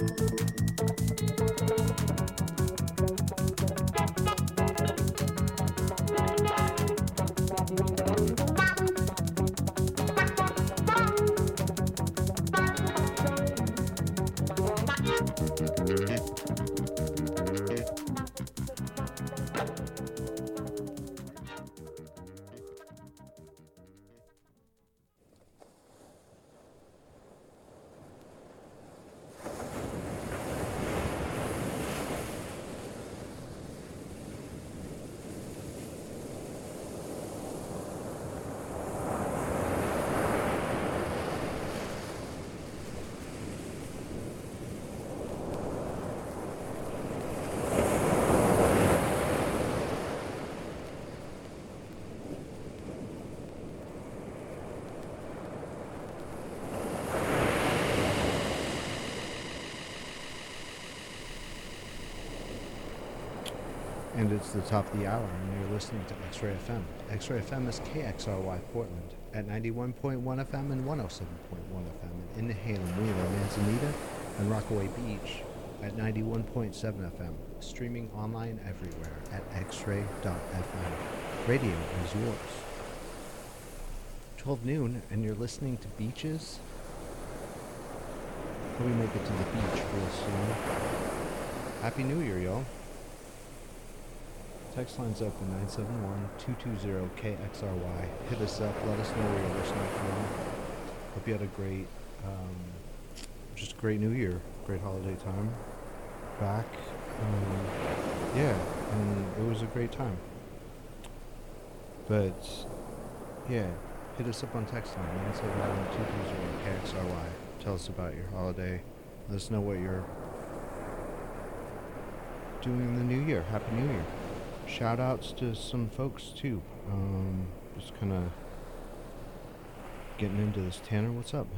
And it's the top of the hour, and you're listening to X-Ray FM. X-Ray FM is KXRY Portland at 91.1 FM and 107.1 FM in Innihalem, Wheeler, Manzanita, and Rockaway Beach at 91.7 FM. Streaming online everywhere at xray.fm. Radio is yours. 12 noon, and you're listening to Beaches. Hope we make it to the beach real soon. Happy New Year, y'all. Text line's open, 971-220-KXRY. Hit us up, let us know where you're listening from. Hope you had a great, just great New Year, great holiday time. Back, yeah, and it was a great time. But, yeah, hit us up on text line, 971-220-KXRY. Tell us about your holiday. Let us know what you're doing in the new year. Happy New Year. Shout outs to some folks too. Just kind of getting into this. Tanner, what's up,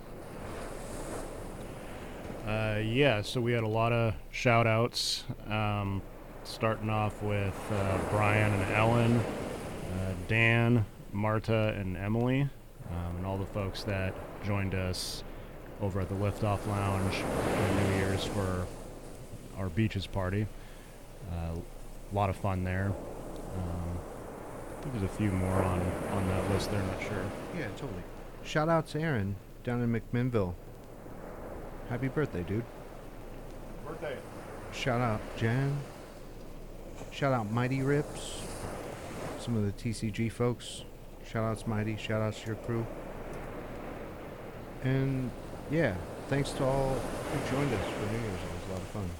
man? Yeah, so we had a lot of shout outs. Starting off with Brian and Ellen, Dan, Marta, and Emily, and all the folks that joined us over at the Liftoff Lounge on New Year's for our beaches party. A lot of fun there. I think there's a few more on that list there, not sure. Yeah, totally. Shout out to Aaron down in McMinnville. Happy birthday, dude. Birthday. Shout out Jan. Shout out Mighty Rips. Some of the TCG folks. Shout outs Mighty. Shout outs to your crew. And yeah, thanks to all who joined us for New Year's. It was a lot of fun.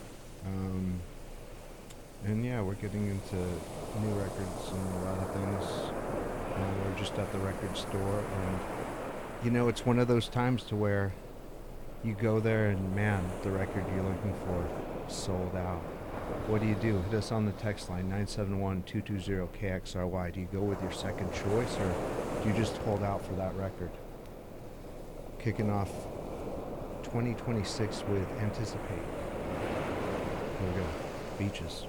And yeah, we're getting into new records and a lot of things. We're just at the record store, and you know, it's one of those times to where you go there and man, the record you're looking for is sold out. What do? Hit us on the text line, 971-220-KXRY. Do you go with your second choice, or do you just hold out for that record? Kicking off 2026 with Anticipate. Here we go. Beaches.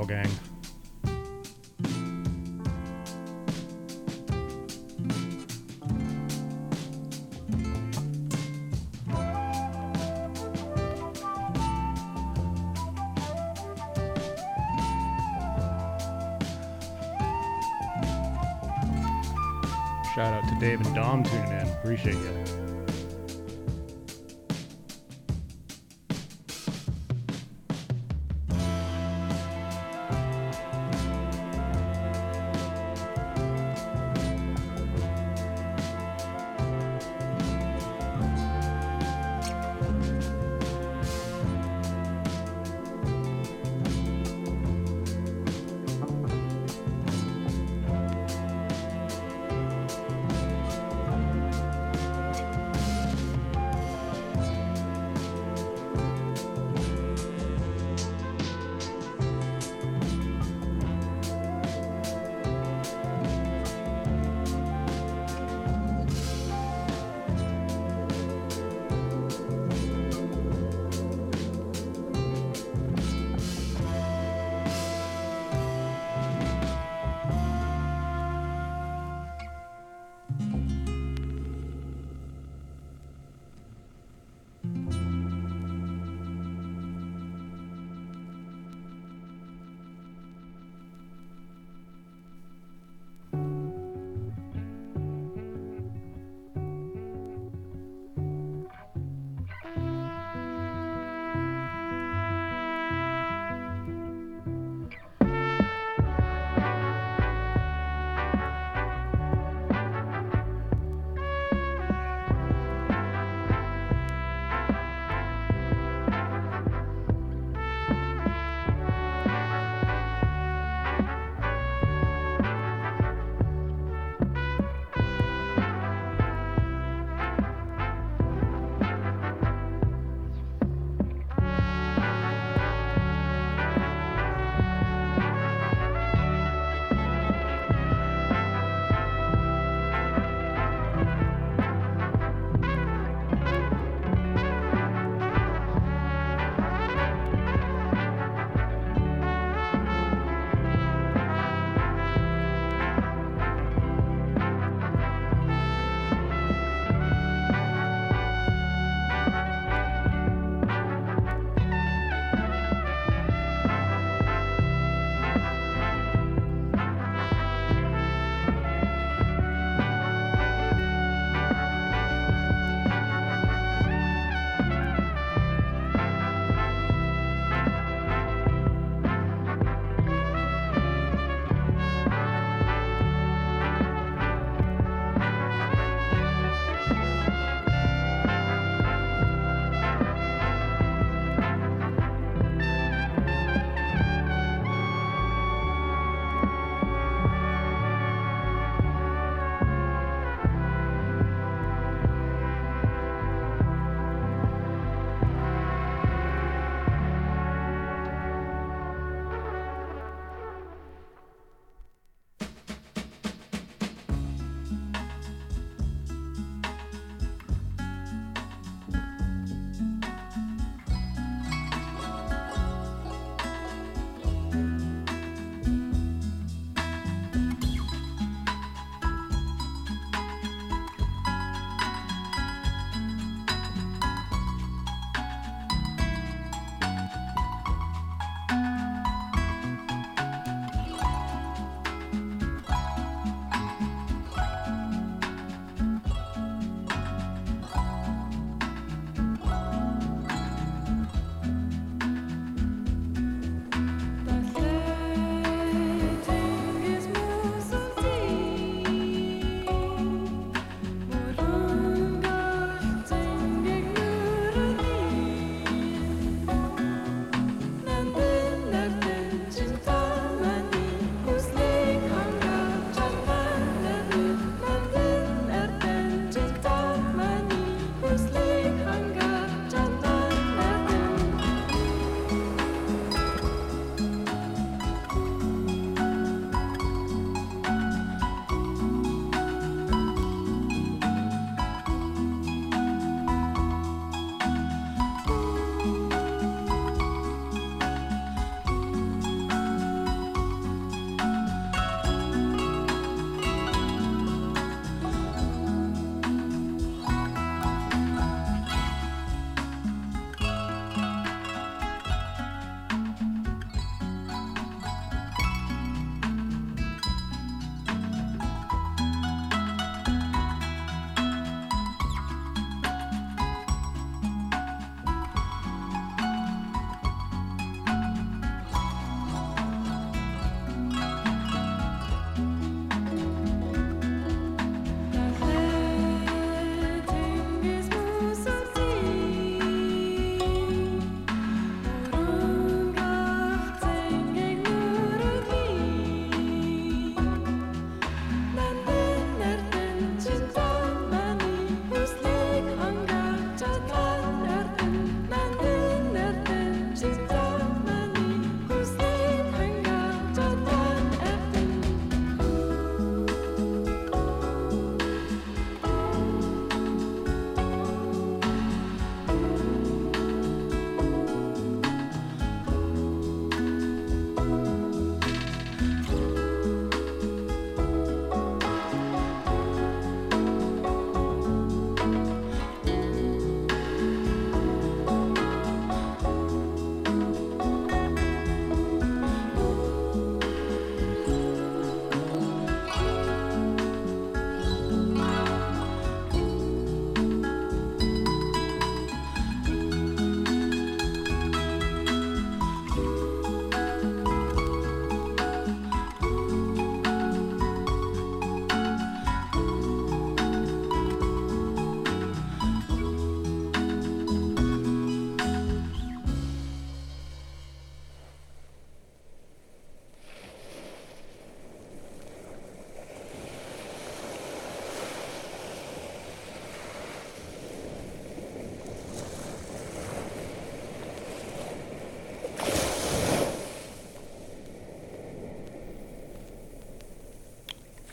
Turtle Gang. Shout out to Dave and Dom tuning in. Appreciate you.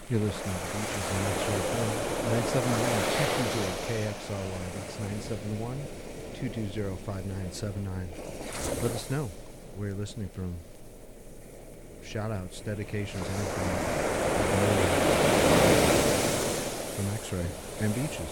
You're listening to Beaches on X-Ray FM, 971-220 KXRY. That's 971-220-5979. Let us know where you're listening from. Shout-outs, dedications, anything from X-Ray and Beaches.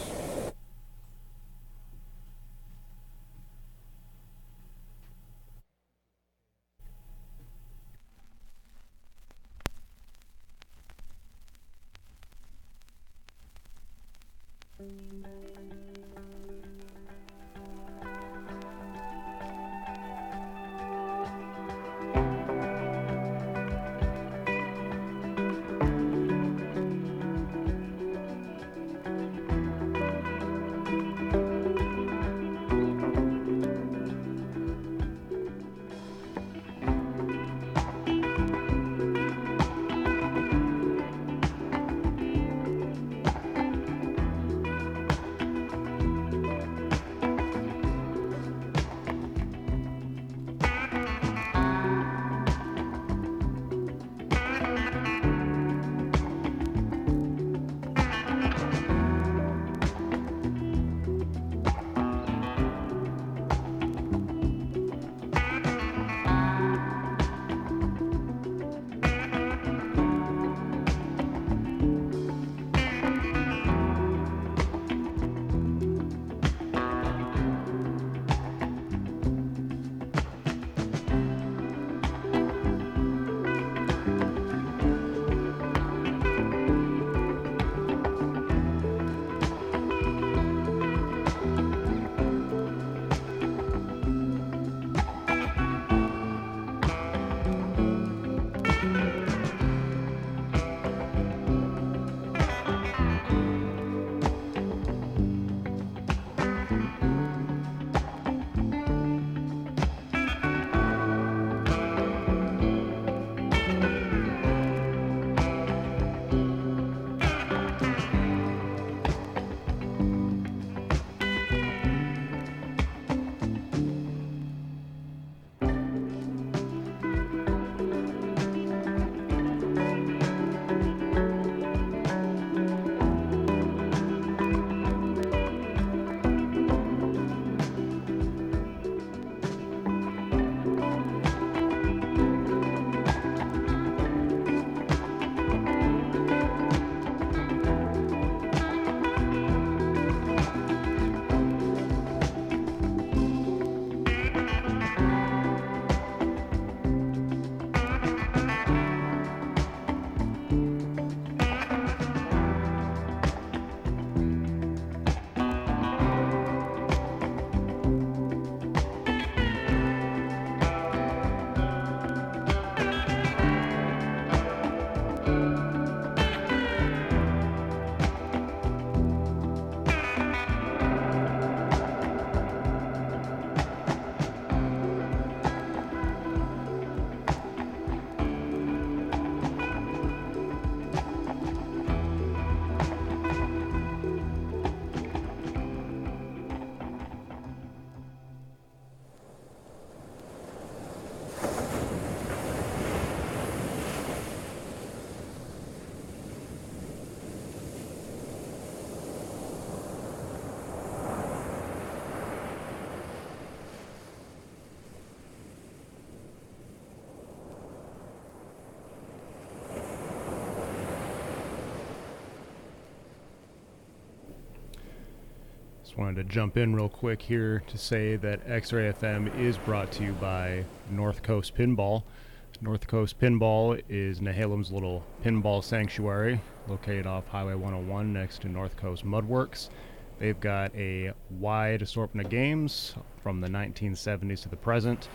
Just wanted to jump in real quick here to say that X-Ray FM is brought to you by North Coast Pinball. North Coast Pinball is Nehalem's little pinball sanctuary located off Highway 101 next to North Coast Mudworks. They've got a wide assortment of games from the 1970s to the present.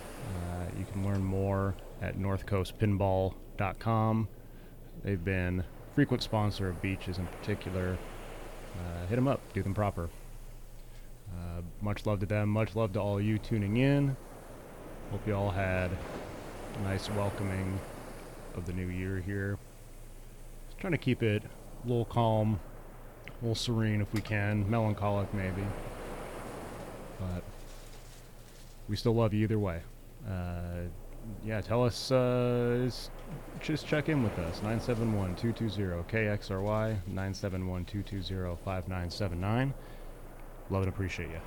You can learn more at northcoastpinball.com. They've been a frequent sponsor of Beaches in particular. Hit them up, do them proper. Much love to them, much love to all you tuning in. Hope you all had a nice welcoming of the new year here. Just trying to keep it a little calm, a little serene if we can, melancholic maybe. But we still love you either way. yeah, tell us, just check in with us. 971-220-KXRY, 971-220-5979. Love and appreciate you.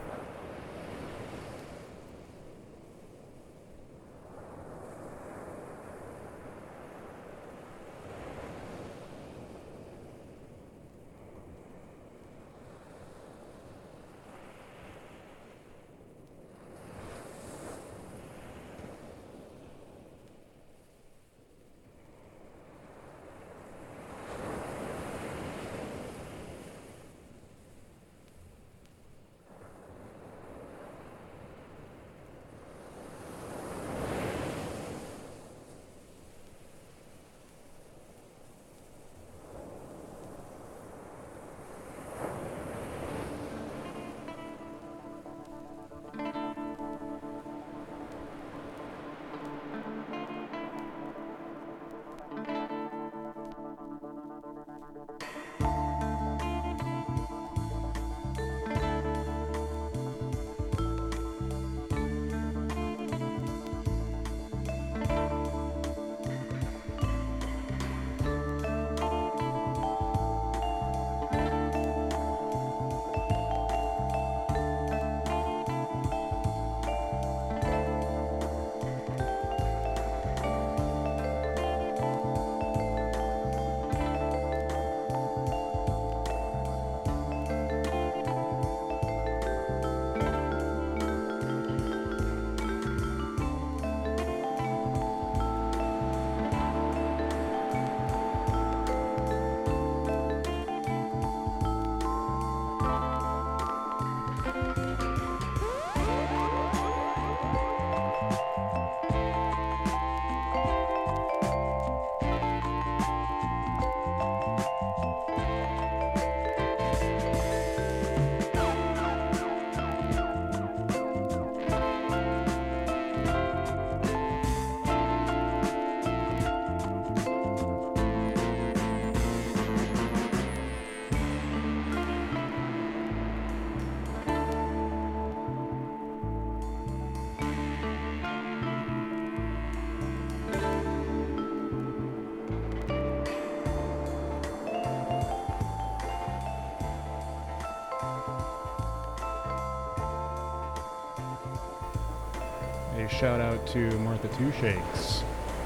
A shout out to Martha Two Shakes,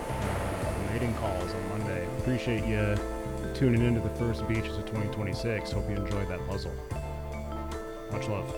mating calls on Monday. Appreciate you tuning into the first beaches of 2026. Hope you enjoyed that puzzle. Much love.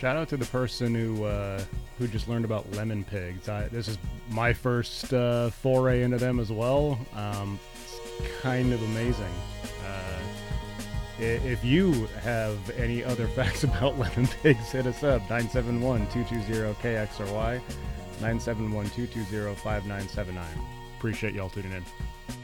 shout out to the person who just learned about lemon pigs. This is my first foray into them as well. It's kind of amazing. If you have any other facts about lemon pigs, hit us up, 971-220-KXRY, 971-220-5979. Appreciate y'all tuning in.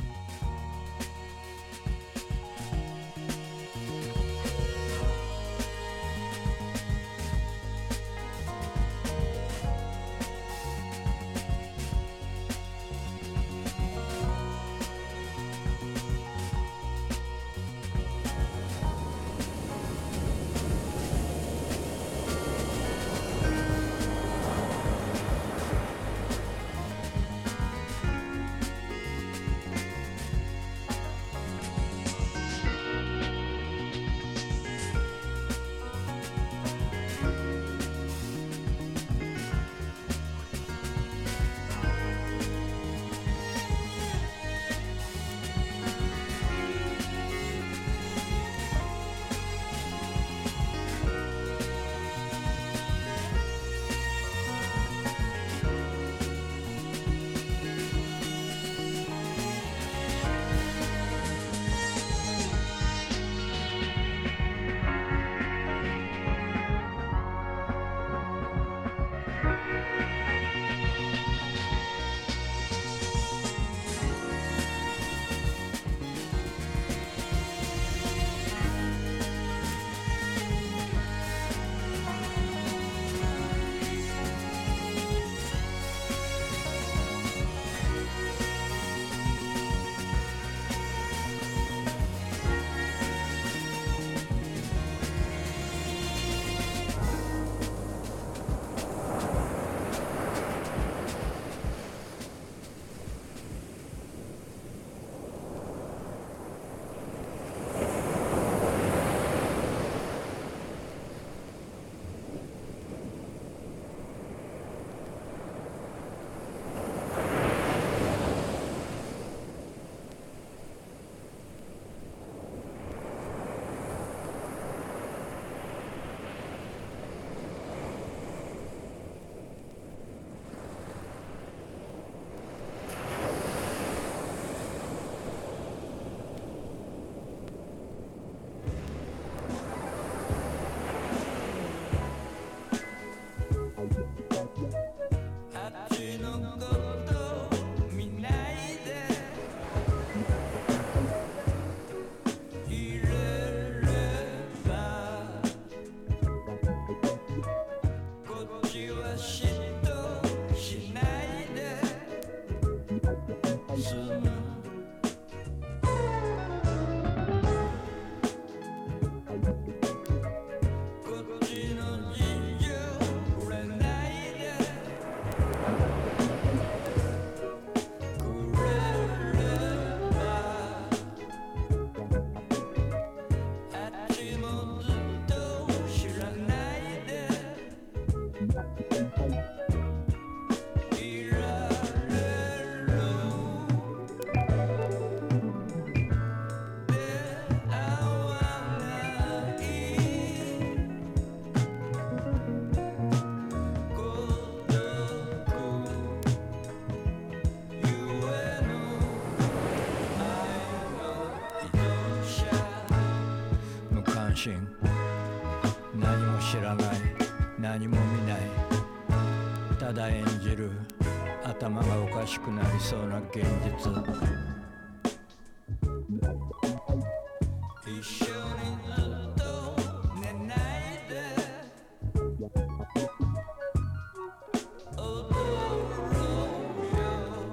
何も知らない、何も見ない、ただ演じる頭がおかしくなりそうな現実。一緒にずっと寝ないで踊ろうよ。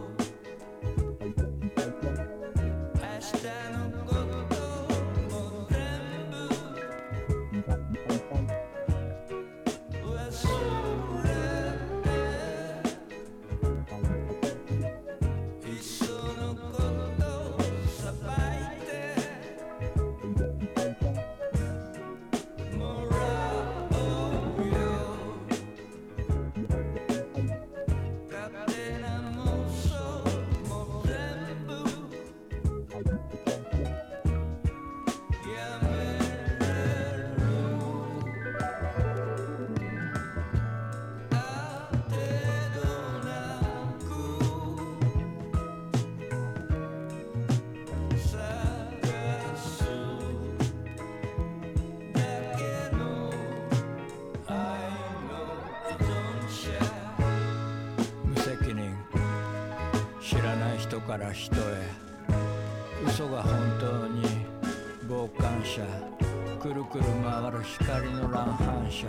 明日のことも全部忘れていっそのこと人から人へ嘘が本当に傍観者くるくる回る光の乱反射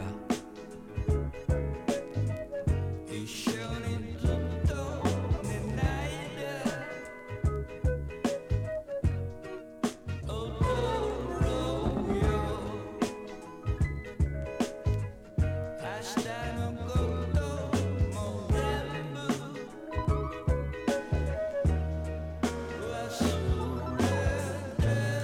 一緒にずっと寝ないで踊ろうよ明日のことも全部忘れて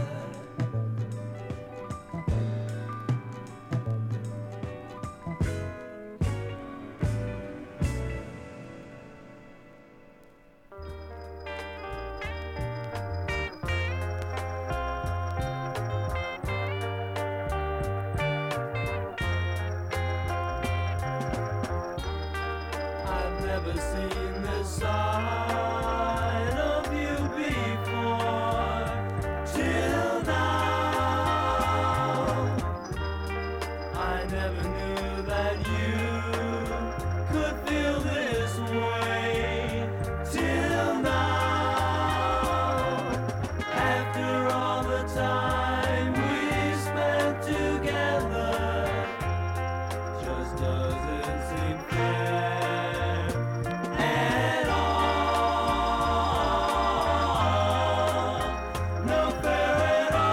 I've never seen this side of you before till now. I never knew that you could feel this way till now. After all the time we spent together, just doesn't seem fair at all. No fair at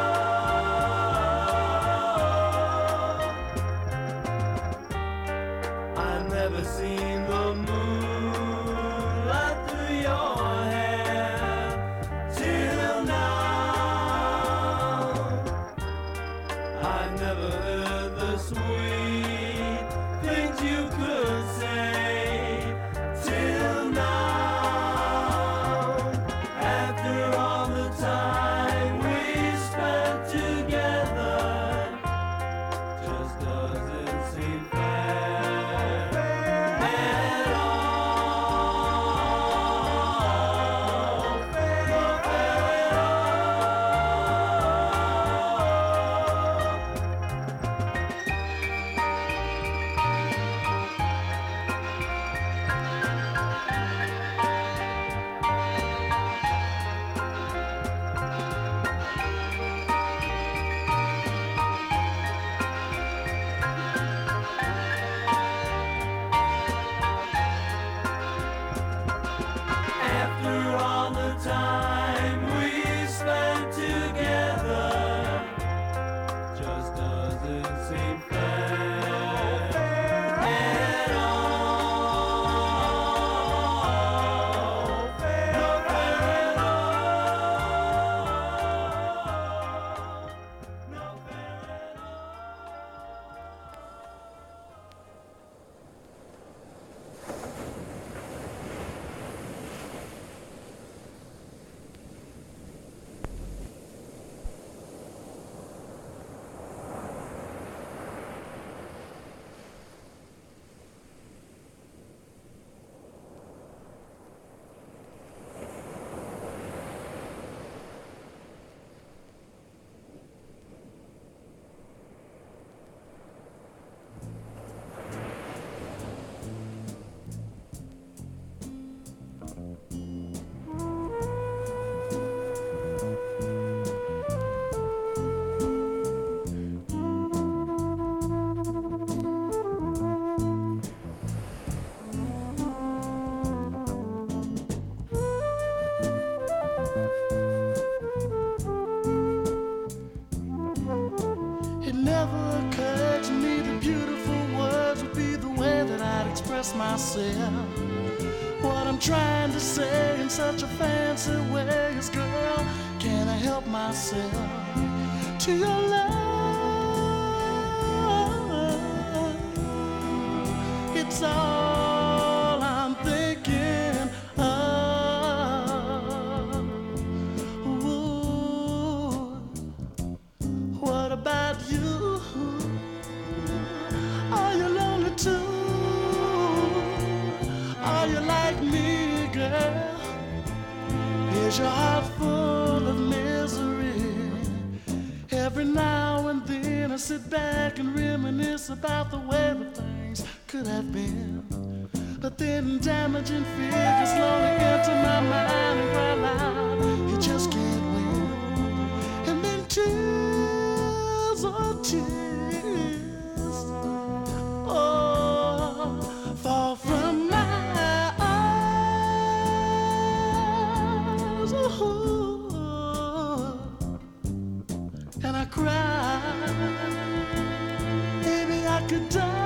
all. I've never seen the moonlight through your hair till now. I've never heard the sweet things you could say till now. After all the time we spent together, just doesn't seem fair at all. No fair at After all the time we spent together, just doesn't seem fair at all. No fair at all. No fair at all. It never occurred to me that beautiful words would be the way that I'd express myself. What I'm trying to say in such a fancy way is, girl, can I help myself to your love? It's all I'm thinking of. Ooh. What about you? Are you lonely too? Are you like me, girl? Is your heart full of misery? Every now and then I sit back and reminisce about the way that things could have been. But then damaging figures slowly enter my mind and cry loud, you just can't win. And then tears, oh tears, oh, fall from my eyes, oh, and I cry. Maybe I could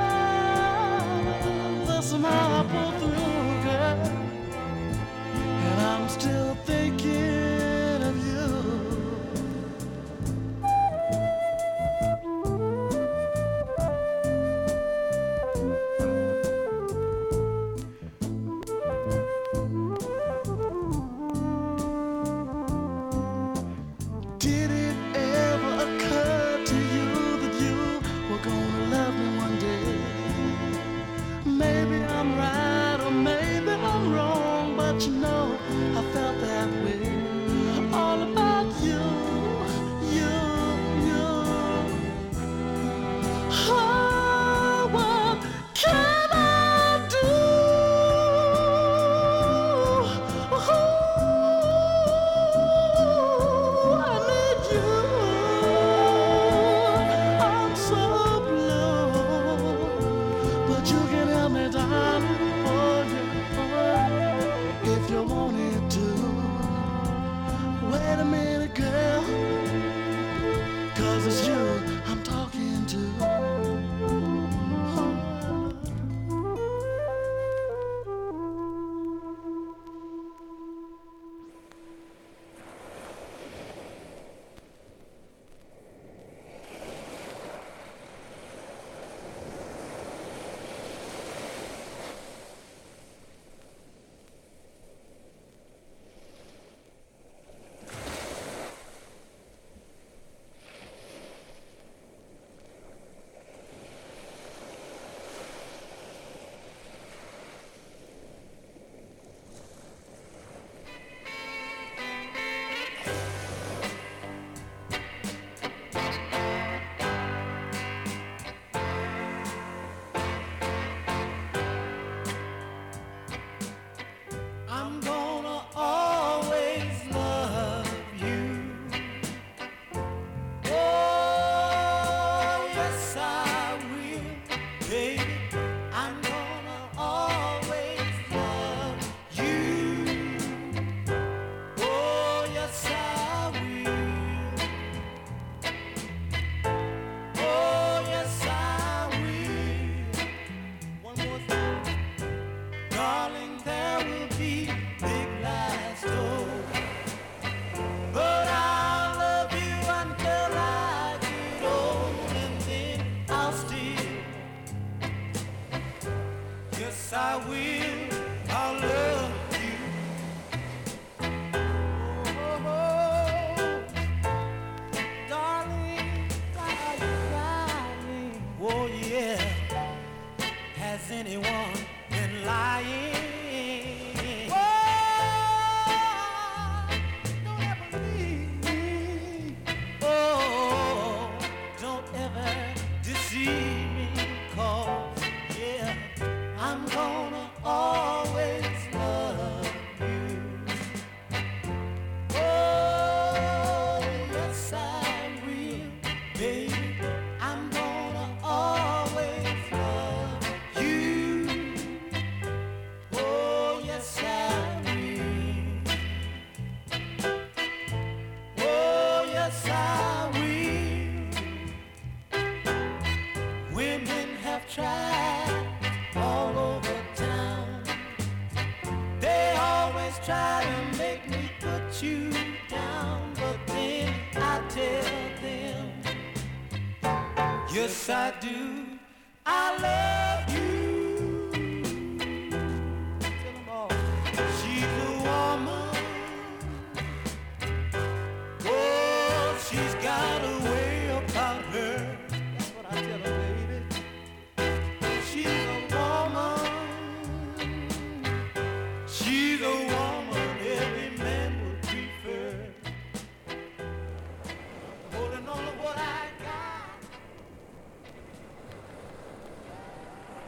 die, but somehow I pull through, girl. And I'm still thinking of you. Did it ever occur to you that you were gonna love me one day? Maybe I'm right or maybe I'm wrong, but you know I felt that way. All about you, you, you. Oh, what can I do? I need you. I'm so blue, but you can help me, darling, oh yeah, if you wanted to. Wait a minute, girl, 'cause it's you I'm talking to. I'm gonna always love you. Oh, yes, I will, baby. I'm gonna always love you. Oh, yes, I will. Oh, yes, I will. One more thing. Darling, there will be big lights told, but I'll love you until I get old, and then I'll still, yes I will, I'll love you. Oh, darling, why are you crying? Oh yeah, has anyone been lying? Oh, don't ever leave me. Oh, don't ever deceive me, 'cause yeah, I'm gonna always love you. Oh, yes I will, baby. I'm gonna always love you. Oh, yes I will. Oh, yes I will. Women have tried all over town. They always try to make me put you down, but then I tell them, yes I do, I love you. Tell 'em all. She's a woman. Oh, she's got a way about her. That's what I tell her, baby. She's a woman. She's a woman every man would prefer. Holding on to what I got.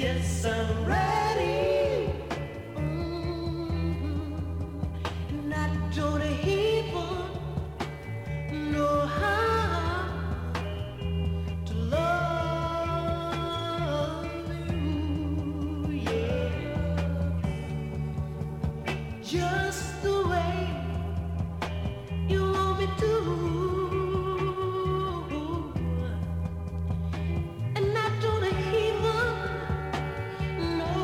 Yes, I'm ready. And I don't even know how to love you, yeah. Just the way you want me to. And I don't even know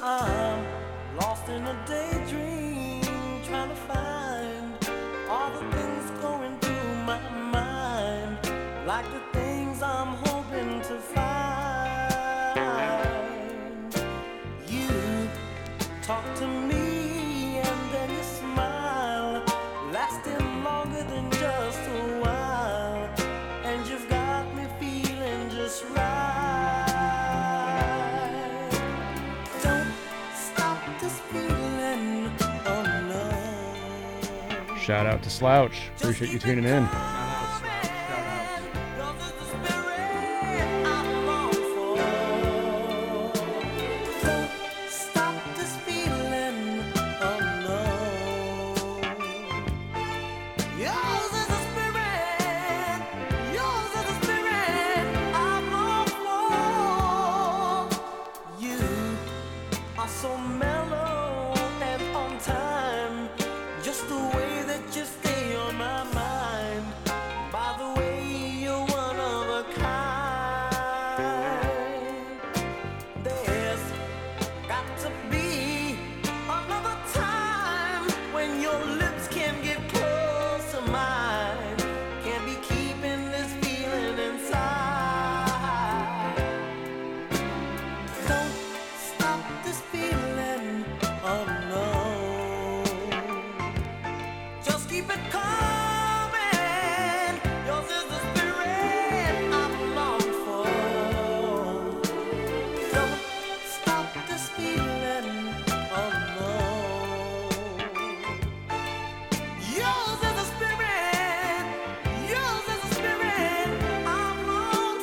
I'm lost in a daydream, trying to find all the things going through my mind, like the things I'm hoping to find. You talk to me and then you smile, lasting longer than just a while, and you've got me feeling just right. Don't stop this feeling, oh no. Shout out to Slouch. Appreciate you tuning in. So mellow and on time, just the way that you stay on my mind. By the way, you're one of a kind. There's got to be another time when your lips can get close to mine. Can't be keeping this feeling inside. Don't stop this feeling, oh no. Just keep it coming. Yours is the spirit I long for. Don't stop this feeling, oh no. Yours is the spirit. Yours is the spirit I long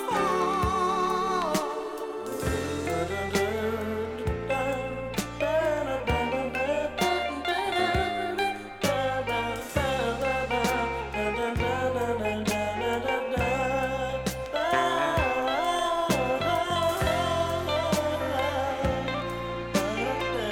for.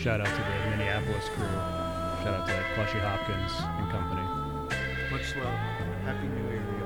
shout out to the Minneapolis crew. Shout out to Clushy Hopkins and company. Much love. Happy New Year,